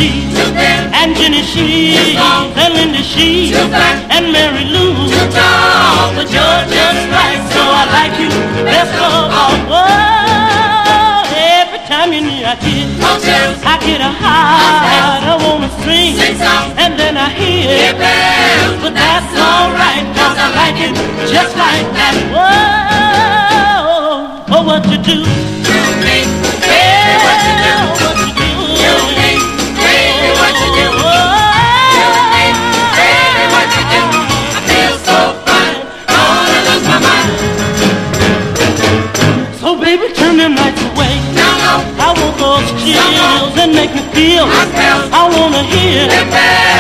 Sheets, and Jenny Sheets, and Linda Sheets, and Mary Lou. But you're just right, so I like you best of all. Oh, every time you're near, I get a heart, I wanna sing, and then I hear bells, but that's alright, 'cause I like it just like that. Whoa, oh, what you do? So baby, turn them lights away. I want those chills and make me feel. I wanna hear